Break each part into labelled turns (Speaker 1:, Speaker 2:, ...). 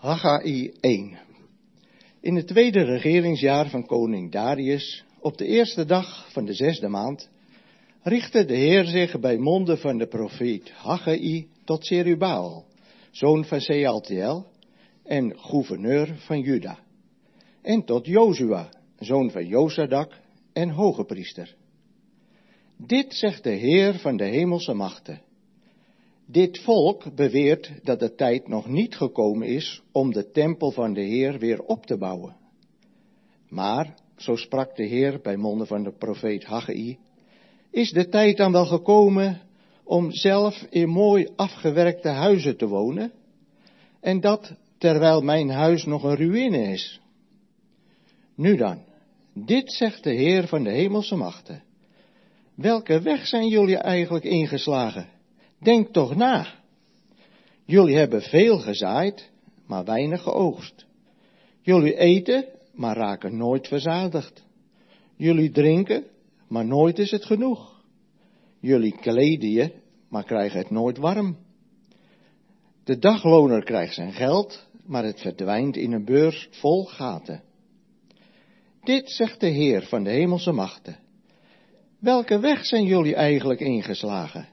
Speaker 1: Haggai 1. In het tweede regeringsjaar van koning Darius, op de eerste dag van de 6e maand, richtte de Heer zich bij monden van de profeet Haggai tot Zerubabel, zoon van Sealtiel en gouverneur van Juda, en tot Jozua, zoon van Jozadak en hoge priester. Dit zegt de Heer van de hemelse machten. Dit volk beweert dat de tijd nog niet gekomen is om de tempel van de Heer weer op te bouwen. Maar, zo sprak de Heer bij monden van de profeet Haggai, is de tijd dan wel gekomen om zelf in mooi afgewerkte huizen te wonen, en dat terwijl mijn huis nog een ruïne is? Nu dan, dit zegt de Heer van de hemelse machten. Welke weg zijn jullie eigenlijk ingeslagen? Denk toch na. Jullie hebben veel gezaaid, maar weinig geoogst. Jullie eten, maar raken nooit verzadigd. Jullie drinken, maar nooit is het genoeg. Jullie kleden je, maar krijgen het nooit warm. De dagloner krijgt zijn geld, maar het verdwijnt in een beurs vol gaten. Dit zegt de Heer van de hemelse machten. Welke weg zijn jullie eigenlijk ingeslagen?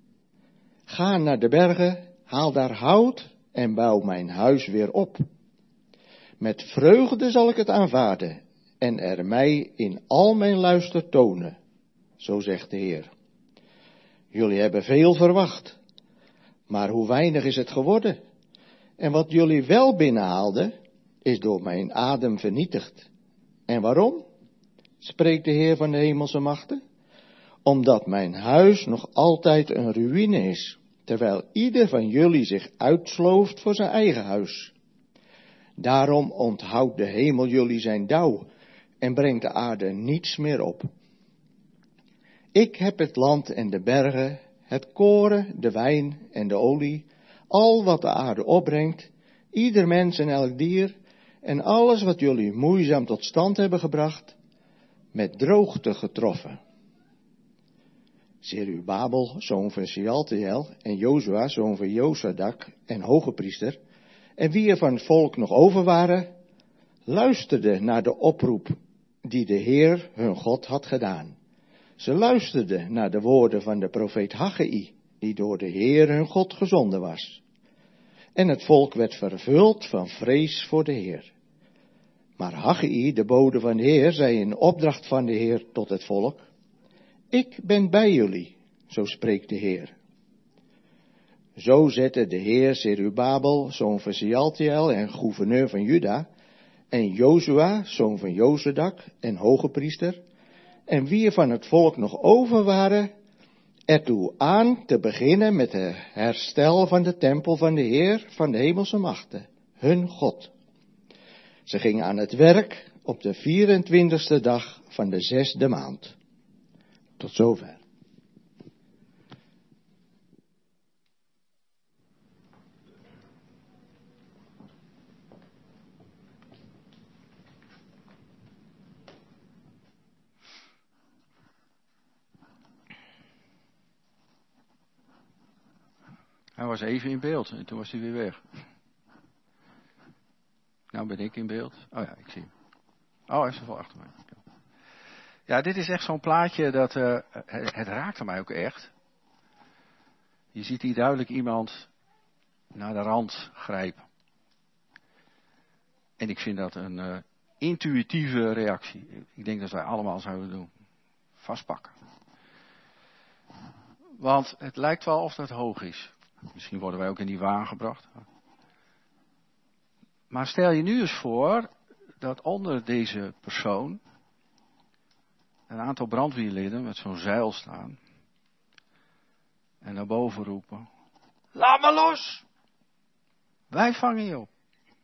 Speaker 1: Ga naar de bergen, haal daar hout en bouw mijn huis weer op. Met vreugde zal ik het aanvaarden en er mij in al mijn luister tonen, zo zegt de Heer. Jullie hebben veel verwacht, maar hoe weinig is het geworden? En wat jullie wel binnenhaalden, is door mijn adem vernietigd. En waarom? Spreekt de Heer van de hemelse machten. Omdat mijn huis nog altijd een ruïne is, terwijl ieder van jullie zich uitslooft voor zijn eigen huis. Daarom onthoudt de hemel jullie zijn dauw en brengt de aarde niets meer op. Ik heb het land en de bergen, het koren, de wijn en de olie, al wat de aarde opbrengt, ieder mens en elk dier, en alles wat jullie moeizaam tot stand hebben gebracht, met droogte getroffen. Zerubabel, zoon van Sealtiel, en Jozua, zoon van Jozadak, en hoge priester, en wie er van het volk nog over waren, luisterden naar de oproep die de Heer hun God had gedaan. Ze luisterden naar de woorden van de profeet Haggai, die door de Heer hun God gezonden was. En het volk werd vervuld van vrees voor de Heer. Maar Haggai, de bode van de Heer, zei in opdracht van de Heer tot het volk: Ik ben bij jullie, zo spreekt de Heer. Zo zette de Heer Zerubabel, zoon van Sealtiel en gouverneur van Juda, en Jozua, zoon van Jozadak en hoge priester, en wie er van het volk nog over waren, ertoe aan te beginnen met het herstel van de tempel van de Heer van de hemelse machten, hun God. Ze gingen aan het werk op de 24e dag van de 6e maand. Tot zover.
Speaker 2: Hij was even in beeld en toen was hij weer weg. Nou ben ik in beeld. Oh ja, ik zie hem. Oh, hij is er wel achter mij. Ja, dit is echt zo'n plaatje dat, het raakte mij ook echt. Je ziet hier duidelijk iemand naar de rand grijpen. En ik vind dat een intuïtieve reactie. Ik denk dat wij allemaal zouden doen. Vastpakken. Want het lijkt wel of dat hoog is. Misschien worden wij ook in die waan gebracht. Maar stel je nu eens voor dat onder deze persoon een aantal brandweerlieden met zo'n zeil staan. En naar boven roepen: Laat me los! Wij vangen je op.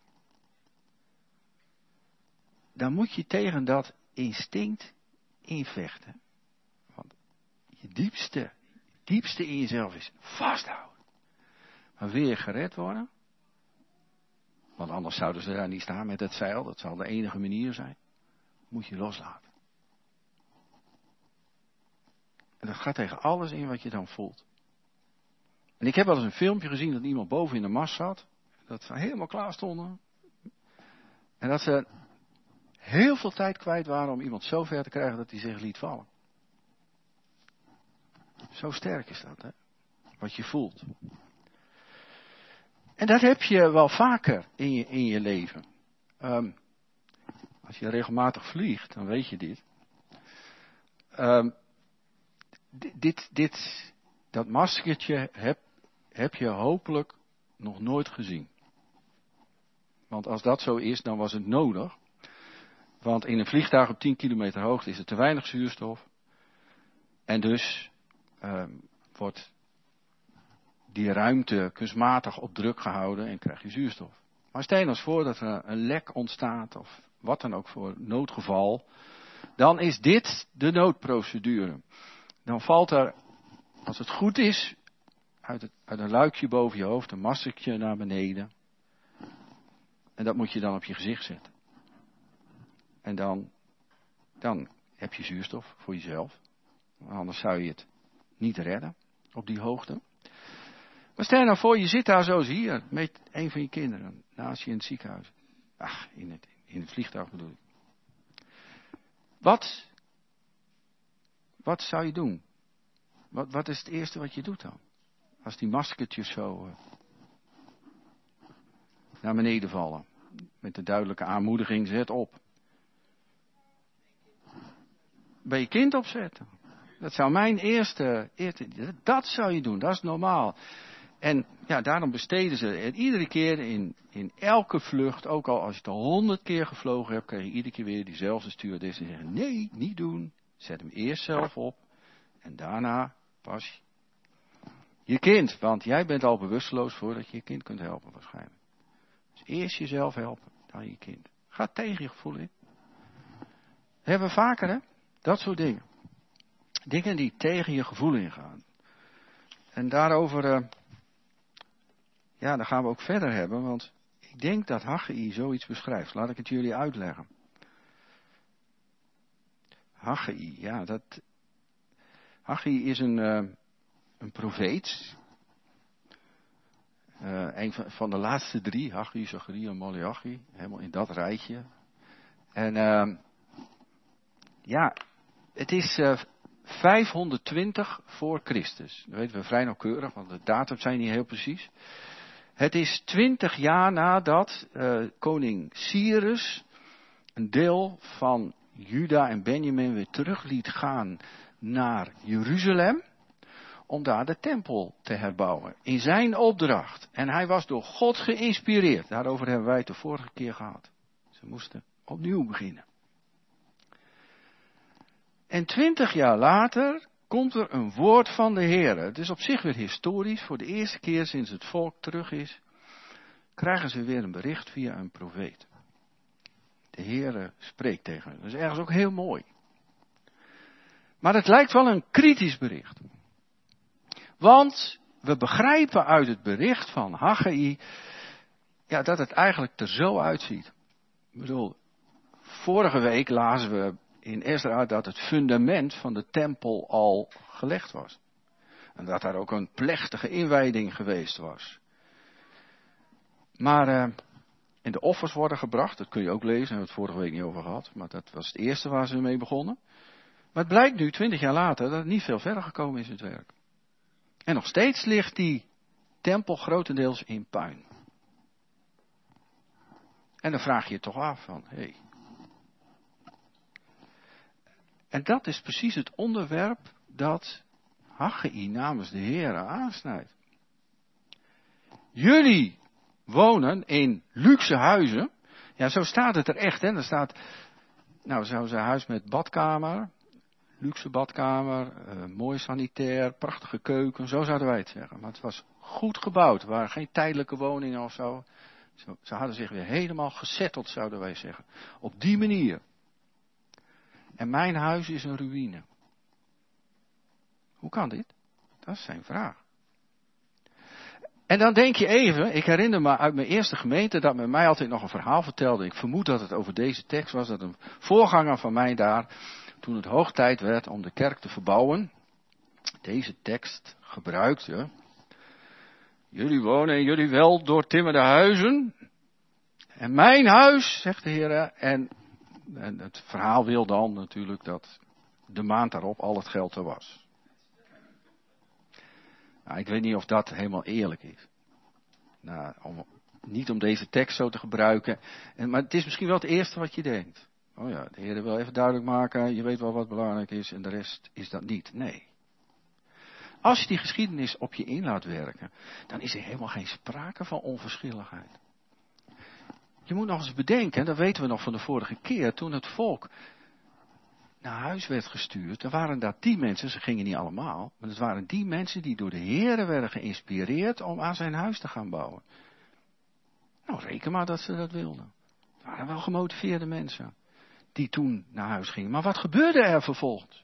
Speaker 2: Dan moet je tegen dat instinct invechten. Want je diepste in jezelf is vasthouden. Maar wil je gered worden? Want anders zouden ze daar niet staan met het zeil. Dat zal de enige manier zijn. Moet je loslaten. En dat gaat tegen alles in wat je dan voelt. En ik heb wel eens een filmpje gezien dat iemand boven in de mast zat. Dat ze helemaal klaar stonden. En dat ze heel veel tijd kwijt waren om iemand zo ver te krijgen dat hij zich liet vallen. Zo sterk is dat, hè? Wat je voelt. En dat heb je wel vaker in je leven. Als je regelmatig vliegt, dan weet je dit. Dat maskertje heb je hopelijk nog nooit gezien. Want als dat zo is, dan was het nodig. Want in een vliegtuig op 10 kilometer hoogte is er te weinig zuurstof. En dus wordt die ruimte kunstmatig op druk gehouden en krijg je zuurstof. Maar stel je nou eens voor dat er een lek ontstaat of wat dan ook voor noodgeval. Dan is dit de noodprocedure. Dan valt er, als het goed is, uit een luikje boven je hoofd een maskertje naar beneden. En dat moet je dan op je gezicht zetten. En dan heb je zuurstof voor jezelf. Anders zou je het niet redden op die hoogte. Maar stel nou voor, je zit daar zoals hier met een van je kinderen naast je in het ziekenhuis. Ach, in het vliegtuig bedoel ik. Wat zou je doen? Wat is het eerste wat je doet dan? Als die maskertjes zo naar beneden vallen. Met de duidelijke aanmoediging, zet op. Bij je kind opzetten. Dat zou mijn eerste, dat zou je doen, dat is normaal. En ja, daarom besteden ze het iedere keer in elke vlucht, ook al als je het al 100 keer gevlogen hebt, krijg je iedere keer weer diezelfde stewardess die zeggen, nee, niet doen. Zet hem eerst zelf op en daarna pas je kind. Want jij bent al bewusteloos voordat je je kind kunt helpen waarschijnlijk. Dus eerst jezelf helpen, dan je kind. Ga tegen je gevoel in. Hebben we vaker, hè? Dat soort dingen. Dingen die tegen je gevoel ingaan. En daarover, daar gaan we ook verder hebben, want ik denk dat Haggai zoiets beschrijft. Laat ik het jullie uitleggen. Haggai, Haggai is een profeet. Een van de laatste 3, Haggai, Zacharia en Maleachi, helemaal in dat rijtje. En het is 520 voor Christus. Dat weten we vrij nauwkeurig, want de datums zijn niet heel precies. Het is 20 jaar nadat koning Cyrus een deel van Juda en Benjamin weer terug liet gaan naar Jeruzalem. Om daar de tempel te herbouwen. In zijn opdracht. En hij was door God geïnspireerd. Daarover hebben wij het de vorige keer gehad. Ze moesten opnieuw beginnen. En 20 jaar later komt er een woord van de Heer. Het is op zich weer historisch. Voor de eerste keer sinds het volk terug is, krijgen ze weer een bericht via een profeet. De Heer spreekt tegen hen. Dat is ergens ook heel mooi. Maar het lijkt wel een kritisch bericht. Want we begrijpen uit het bericht van Haggai dat het eigenlijk er zo uitziet. Ik bedoel, vorige week lazen we in Ezra dat het fundament van de tempel al gelegd was. En dat daar ook een plechtige inwijding geweest was. Maar, en de offers worden gebracht, dat kun je ook lezen, daar hebben we het vorige week niet over gehad. Maar dat was het eerste waar ze mee begonnen. Maar het blijkt nu, 20 jaar later, dat het niet veel verder gekomen is in het werk. En nog steeds ligt die tempel grotendeels in puin. En dan vraag je je toch af van, hé. En dat is precies het onderwerp dat Haggai namens de Heer aansnijdt. Jullie wonen in luxe huizen. Ja, zo staat het er echt, hè. Er staat, zo'n huis met badkamer. Luxe badkamer, mooi sanitair, prachtige keuken, zo zouden wij het zeggen. Maar het was goed gebouwd, er waren geen tijdelijke woningen of zo. Ze hadden zich weer helemaal gesetteld, zouden wij zeggen. Op die manier. En mijn huis is een ruïne. Hoe kan dit? Dat is zijn vraag. En dan denk je even, ik herinner me uit mijn eerste gemeente dat men mij altijd nog een verhaal vertelde. Ik vermoed dat het over deze tekst was, dat een voorganger van mij daar, toen het hoog tijd werd om de kerk te verbouwen, deze tekst gebruikte. jullie wonen in jullie wel doortimmerde huizen. En mijn huis, zegt de Heer. En het verhaal wil dan natuurlijk dat de maand daarop al het geld er was. Nou, ik weet niet of dat helemaal eerlijk is. Nou, niet om deze tekst zo te gebruiken. Maar het is misschien wel het eerste wat je denkt. Oh ja, de Heer wil even duidelijk maken, je weet wel wat belangrijk is en de rest is dat niet. Nee. Als je die geschiedenis op je in laat werken, dan is er helemaal geen sprake van onverschilligheid. Je moet nog eens bedenken, dat weten we nog van de vorige keer, toen het volk naar huis werd gestuurd, er waren daar 10 mensen, ze gingen niet allemaal, maar het waren die mensen die door de Heer werden geïnspireerd om aan zijn huis te gaan bouwen. Nou, reken maar dat ze dat wilden. Het waren wel gemotiveerde mensen die toen naar huis gingen. Maar wat gebeurde er vervolgens?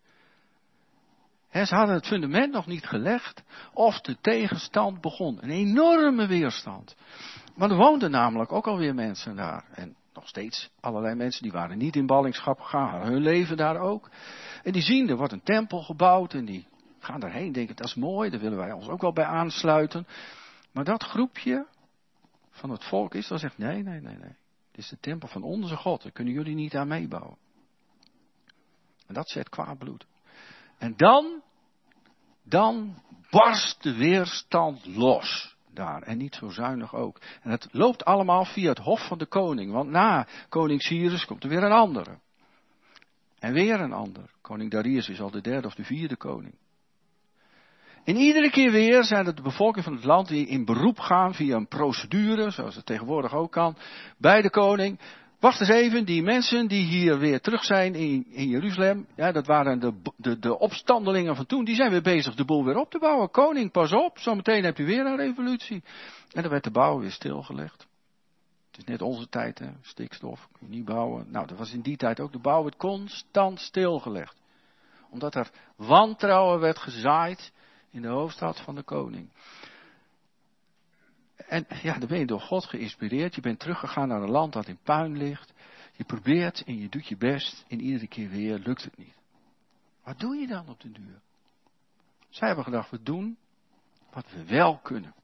Speaker 2: Ze hadden het fundament nog niet gelegd of de tegenstand begon. Een enorme weerstand. Maar er woonden namelijk ook alweer mensen daar. En nog steeds allerlei mensen die waren niet in ballingschap gegaan, hadden hun leven daar ook. En die zien, er wordt een tempel gebouwd en die gaan daarheen, denken dat is mooi, daar willen wij ons ook wel bij aansluiten. Maar dat groepje van het volk Israël zegt nee. Dit is de tempel van onze God, daar kunnen jullie niet aan meebouwen. En dat zet kwaad bloed. En dan barst de weerstand los daar. En niet zo zuinig ook. En het loopt allemaal via het hof van de koning. Want na koning Cyrus komt er weer een andere. En weer een ander. Koning Darius is al de 3e of de 4e koning. En iedere keer weer zijn het de bevolking van het land die in beroep gaan via een procedure, zoals het tegenwoordig ook kan, bij de koning. Wacht eens even, die mensen die hier weer terug zijn in Jeruzalem, ja, dat waren de opstandelingen van toen, die zijn weer bezig de boel weer op te bouwen. Koning, pas op, zometeen heb je weer een revolutie. En dan werd de bouw weer stilgelegd. Het is net onze tijd, hè, stikstof, kun je niet bouwen. Nou, dat was in die tijd ook, de bouw werd constant stilgelegd. Omdat er wantrouwen werd gezaaid in de hoofdstad van de koning. En ja, dan ben je door God geïnspireerd. Je bent teruggegaan naar een land dat in puin ligt. Je probeert en je doet je best. En iedere keer weer lukt het niet. Wat doe je dan op de duur? Zij hebben gedacht, we doen wat we wel kunnen.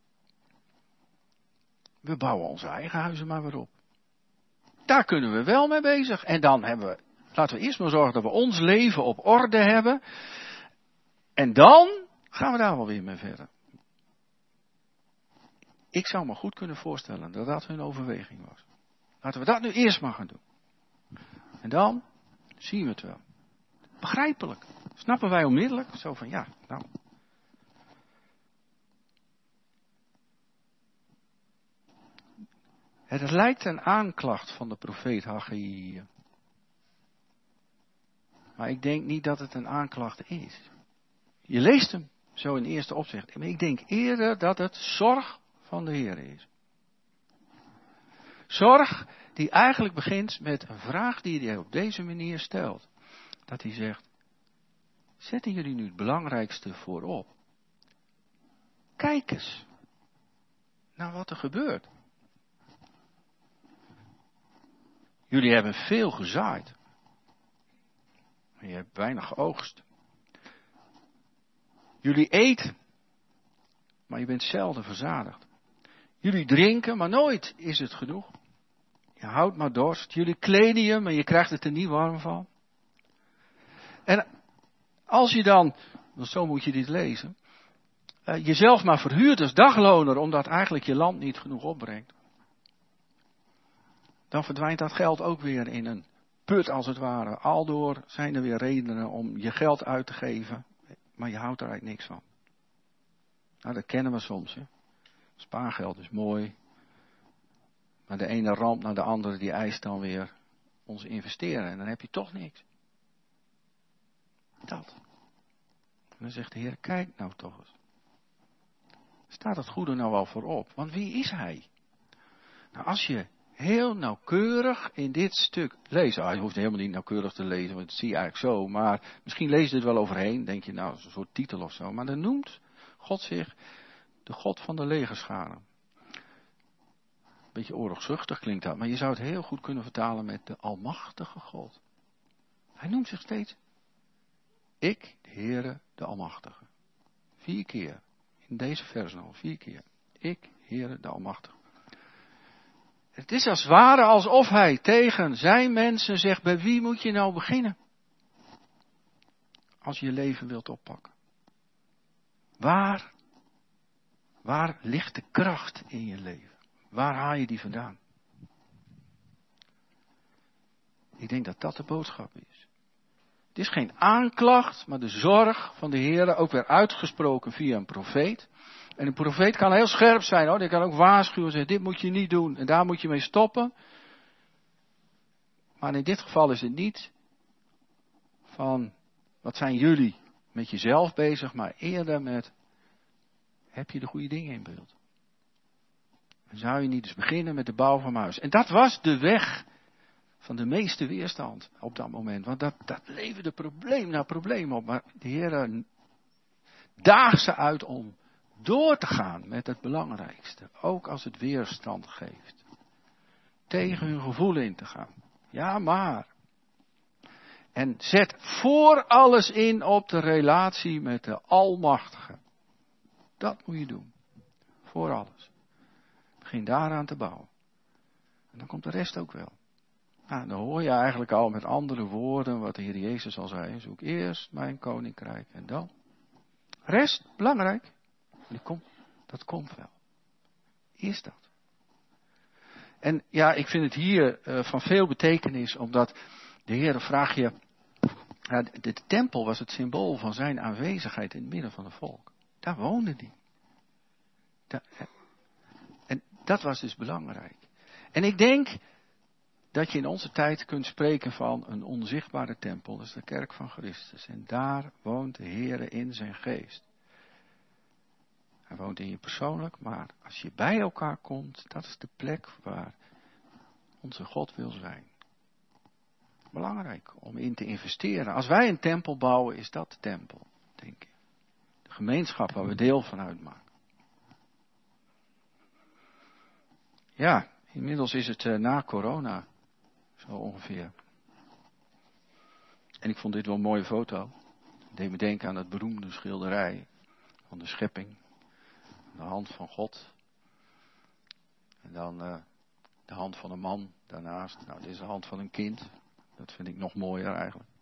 Speaker 2: We bouwen onze eigen huizen maar weer op. Daar kunnen we wel mee bezig. En dan laten we eerst maar zorgen dat we ons leven op orde hebben. En dan gaan we daar wel weer mee verder. Ik zou me goed kunnen voorstellen dat dat hun overweging was. Laten we dat nu eerst maar gaan doen. En dan zien we het wel. Begrijpelijk. Snappen wij onmiddellijk. Zo van ja, nou. Het lijkt een aanklacht van de profeet Haggai. Maar ik denk niet dat het een aanklacht is. Je leest hem zo in eerste opzicht. Maar ik denk eerder dat het zorg van de Heer is. Zorg die eigenlijk begint met een vraag die hij op deze manier stelt. Dat hij zegt, zetten jullie nu het belangrijkste voorop? Kijk eens naar wat er gebeurt. Jullie hebben veel gezaaid. Maar je hebt weinig geoogst. Jullie eten. Maar je bent zelden verzadigd. Jullie drinken, maar nooit is het genoeg. Je houdt maar dorst. Jullie kleden je, maar je krijgt het er niet warm van. En als je dan, zo moet je dit lezen, jezelf maar verhuurt als dagloner, omdat eigenlijk je land niet genoeg opbrengt. Dan verdwijnt dat geld ook weer in een put als het ware. Aldoor zijn er weer redenen om je geld uit te geven, maar je houdt er eigenlijk niks van. Nou, dat kennen we soms. Hè. Spaargeld is mooi. Maar de ene ramp naar de andere die eist dan weer ons investeren. En dan heb je toch niks. Dat. En dan zegt de Heer, kijk nou toch eens. Staat het goede nou wel voorop? Want wie is hij? Nou, als je heel nauwkeurig in dit stuk leest. Je hoeft helemaal niet nauwkeurig te lezen, want dat zie je eigenlijk zo. Maar misschien lees je het wel overheen. Denk je, nou, dat is een soort titel of zo. Maar dan noemt God zich de God van de legerscharen. Beetje oorlogzuchtig klinkt dat, maar je zou het heel goed kunnen vertalen met de Almachtige God. Hij noemt zich steeds, ik, de Heere, de Almachtige. 4 keer In deze vers al 4 keer. Ik, Heere de Almachtige. Het is als het ware alsof hij tegen zijn mensen zegt, bij wie moet je nou beginnen? Als je je leven wilt oppakken. Waar ligt de kracht in je leven? Waar haal je die vandaan? Ik denk dat dat de boodschap is. Het is geen aanklacht, maar de zorg van de Heer, ook weer uitgesproken via een profeet. En een profeet kan heel scherp zijn, hoor. Die kan ook waarschuwen en zeggen, dit moet je niet doen en daar moet je mee stoppen. Maar in dit geval is het niet van, wat zijn jullie met jezelf bezig, maar eerder met, heb je de goede dingen in beeld? En zou je niet eens beginnen met de bouw van mijn huis? En dat was de weg van de meeste weerstand op dat moment. Want dat leverde probleem na probleem op. Maar de Heer daagt ze uit om door te gaan met het belangrijkste. Ook als het weerstand geeft. Tegen hun gevoel in te gaan. Ja, maar. En zet voor alles in op de relatie met de Almachtige. Dat moet je doen. Voor alles. Begin daaraan te bouwen. En dan komt de rest ook wel. Nou, dan hoor je eigenlijk al met andere woorden wat de Heer Jezus al zei. Zoek eerst mijn koninkrijk en dan. Rest, belangrijk. Dat komt wel. Eerst dat. En ja, ik vind het hier van veel betekenis, omdat de Heer vraagt je. Ja, de tempel was het symbool van zijn aanwezigheid in het midden van het volk. Daar woonde hij. En dat was dus belangrijk. En ik denk dat je in onze tijd kunt spreken van een onzichtbare tempel. Dat is de kerk van Christus. En daar woont de Heer in zijn geest. Hij woont in je persoonlijk, maar als je bij elkaar komt, dat is de plek waar onze God wil zijn. Belangrijk om in te investeren. Als wij een tempel bouwen, is dat de tempel, denk ik. De gemeenschap waar we deel van uitmaken. Ja, inmiddels is het na corona, zo ongeveer. En ik vond dit wel een mooie foto. Het deed me denken aan het beroemde schilderij van de schepping. De hand van God. En dan de hand van een man daarnaast. Nou, dit is de hand van een kind. Dat vind ik nog mooier eigenlijk.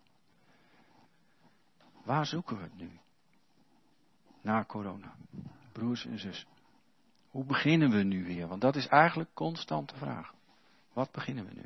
Speaker 2: Waar zoeken we het nu? Na corona. Broers en zussen. Hoe beginnen we nu weer? Want dat is eigenlijk constant de vraag. Wat beginnen we nu?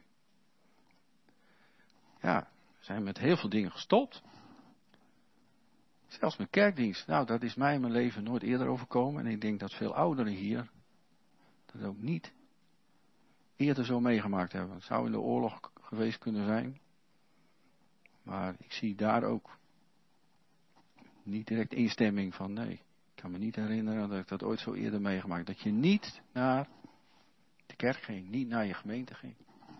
Speaker 2: Ja, we zijn met heel veel dingen gestopt. Zelfs met kerkdienst. Nou, dat is mij in mijn leven nooit eerder overkomen. En ik denk dat veel ouderen hier dat ook niet eerder zo meegemaakt hebben. Het zou in de oorlog geweest kunnen zijn. Maar ik zie daar ook niet direct instemming van nee. Ik kan me niet herinneren dat ik dat ooit zo eerder meegemaakt. Dat je niet naar de kerk ging. Niet naar je gemeente ging.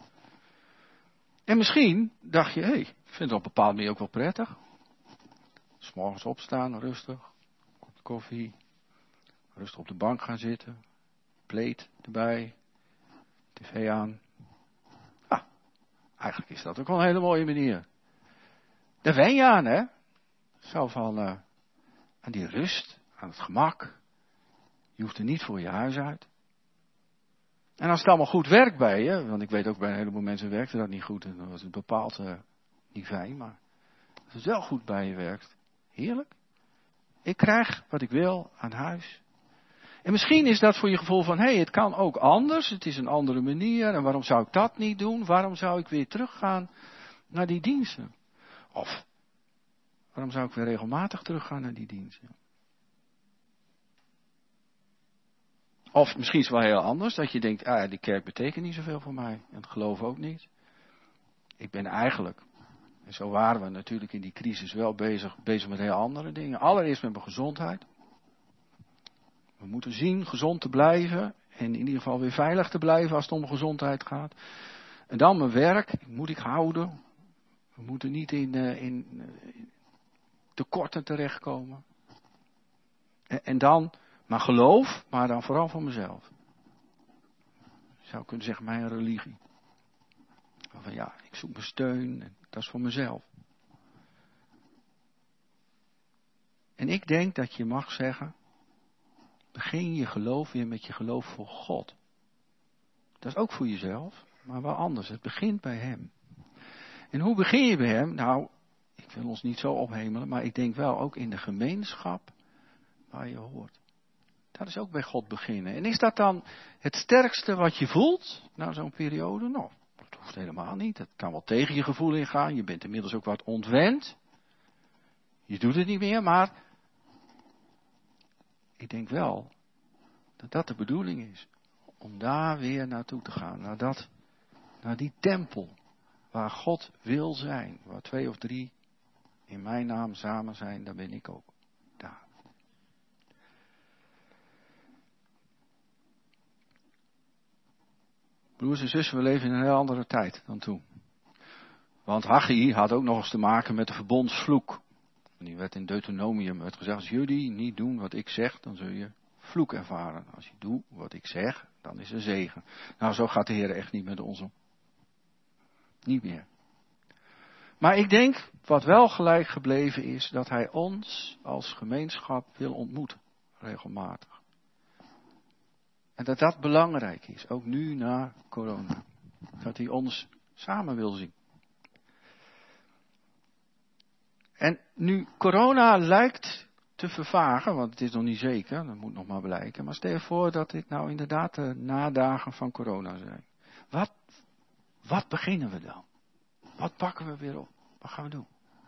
Speaker 2: En misschien dacht je, hé, ik vind het op een bepaalde manier ook wel prettig. 'S Morgens opstaan, rustig. Kopje koffie. Rustig op de bank gaan zitten. Plaid erbij. TV aan. Ah, eigenlijk is dat ook wel een hele mooie manier. Daar wen je aan, hè? Zo van, aan die rust, aan het gemak. Je hoeft er niet voor je huis uit. En als het allemaal goed werkt bij je, want ik weet ook bij een heleboel mensen werkte dat niet goed. En dan was het bepaald niet fijn, maar als het wel goed bij je werkt, heerlijk. Ik krijg wat ik wil aan huis. En misschien is dat voor je gevoel van, hé, het kan ook anders. Het is een andere manier. En waarom zou ik dat niet doen? Waarom zou ik weer teruggaan naar die diensten? Of, waarom zou ik weer regelmatig teruggaan naar die diensten? Of misschien is het wel heel anders. Dat je denkt, die kerk betekent niet zoveel voor mij. En het geloof ook niet. Ik ben eigenlijk, en zo waren we natuurlijk in die crisis wel bezig met heel andere dingen. Allereerst met mijn gezondheid. We moeten zien gezond te blijven. En in ieder geval weer veilig te blijven als het om gezondheid gaat. En dan mijn werk. Moet ik houden. We moeten niet in tekorten terechtkomen. En dan mijn geloof, maar dan vooral voor mezelf. Je zou kunnen zeggen mijn religie. Van ja, ik zoek mijn steun. En dat is voor mezelf. En ik denk dat je mag zeggen. begin je geloof weer met je geloof voor God. Dat is ook voor jezelf, maar wel anders. Het begint bij Hem. En hoe begin je bij Hem? Nou, ik wil ons niet zo ophemelen, maar ik denk wel ook in de gemeenschap waar je hoort. Dat is ook bij God beginnen. En is dat dan het sterkste wat je voelt na zo'n periode? Nou, dat hoeft helemaal niet. Het kan wel tegen je gevoel ingaan. Je bent inmiddels ook wat ontwend. Je doet het niet meer, maar ik denk wel dat dat de bedoeling is. Om daar weer naartoe te gaan. Naar die tempel waar God wil zijn. Waar 2 of 3 in mijn naam samen zijn, daar ben ik ook. Daar. Broers en zussen, we leven in een heel andere tijd dan toen. Want Haggai had ook nog eens te maken met de verbondsvloek. En die werd in Deuteronomium gezegd, als jullie niet doen wat ik zeg, dan zul je vloek ervaren. Als je doet wat ik zeg, dan is er zegen. Nou, zo gaat de Heer echt niet met ons om. Niet meer. Maar ik denk, wat wel gelijk gebleven is, dat Hij ons als gemeenschap wil ontmoeten. Regelmatig. En dat dat belangrijk is, ook nu na corona. Dat Hij ons samen wil zien. En nu corona lijkt te vervagen, want het is nog niet zeker, dat moet nog maar blijken. Maar stel je voor dat dit nou inderdaad de nadagen van corona zijn. Wat beginnen we dan? Wat pakken we weer op? Wat gaan we doen?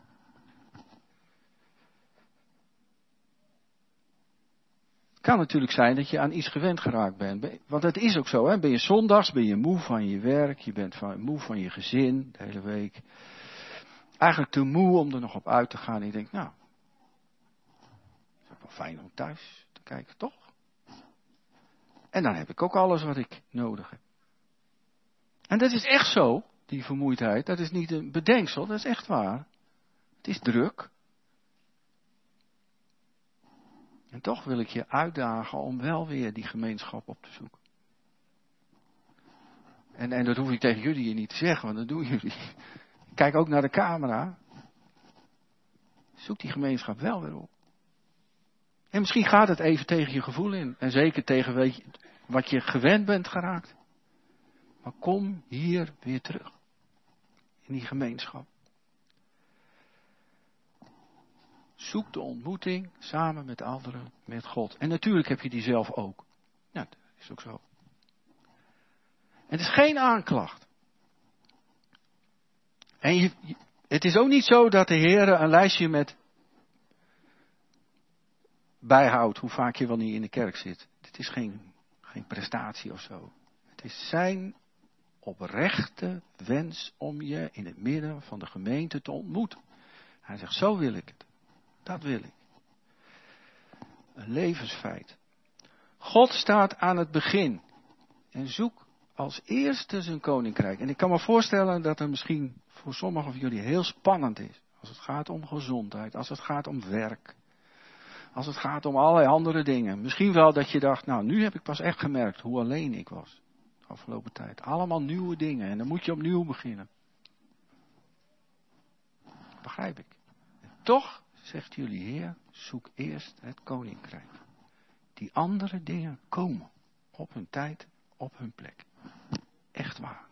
Speaker 2: Het kan natuurlijk zijn dat je aan iets gewend geraakt bent. Want het is ook zo, hè? Ben je zondags, ben je moe van je werk, je bent moe van je gezin de hele week. Eigenlijk te moe om er nog op uit te gaan. En je denkt, nou, het is ook wel fijn om thuis te kijken, toch? En dan heb ik ook alles wat ik nodig heb. En dat is echt zo, die vermoeidheid. Dat is niet een bedenksel, dat is echt waar. Het is druk. En toch wil ik je uitdagen om wel weer die gemeenschap op te zoeken. En dat hoef ik tegen jullie niet te zeggen, want dat doen jullie. Kijk ook naar de camera. Zoek die gemeenschap wel weer op. En misschien gaat het even tegen je gevoel in. En zeker tegen wat je gewend bent geraakt. Maar kom hier weer terug. In die gemeenschap. Zoek de ontmoeting samen met anderen, met God. En natuurlijk heb je die zelf ook. Ja, dat is ook zo. Het is geen aanklacht. En het is ook niet zo dat de Heer een lijstje met bijhoudt hoe vaak je wel niet in de kerk zit. Het is geen prestatie of zo. Het is zijn oprechte wens om je in het midden van de gemeente te ontmoeten. Hij zegt, zo wil ik het. Dat wil ik. Een levensfeit. God staat aan het begin. En zoek als eerste zijn koninkrijk. En ik kan me voorstellen dat het misschien voor sommigen van jullie heel spannend is. Als het gaat om gezondheid. Als het gaat om werk. Als het gaat om allerlei andere dingen. Misschien wel dat je dacht, nou nu heb ik pas echt gemerkt hoe alleen ik was. De afgelopen tijd. Allemaal nieuwe dingen. En dan moet je opnieuw beginnen. Begrijp ik. En toch zegt jullie Heer, zoek eerst het koninkrijk. Die andere dingen komen. Op hun tijd, op hun plek. Echt waar.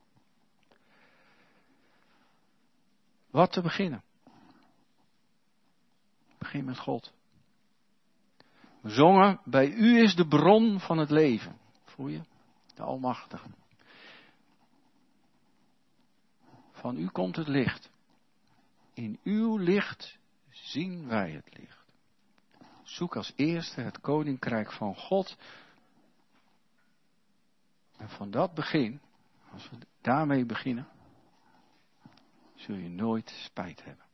Speaker 2: Wat te beginnen? Begin met God. We zongen, bij u is de bron van het leven. Voel je? De Almachtige. Van u komt het licht. In uw licht zien wij het licht. Zoek als eerste het koninkrijk van God. En van dat begin, als we daarmee beginnen, zul je nooit spijt hebben.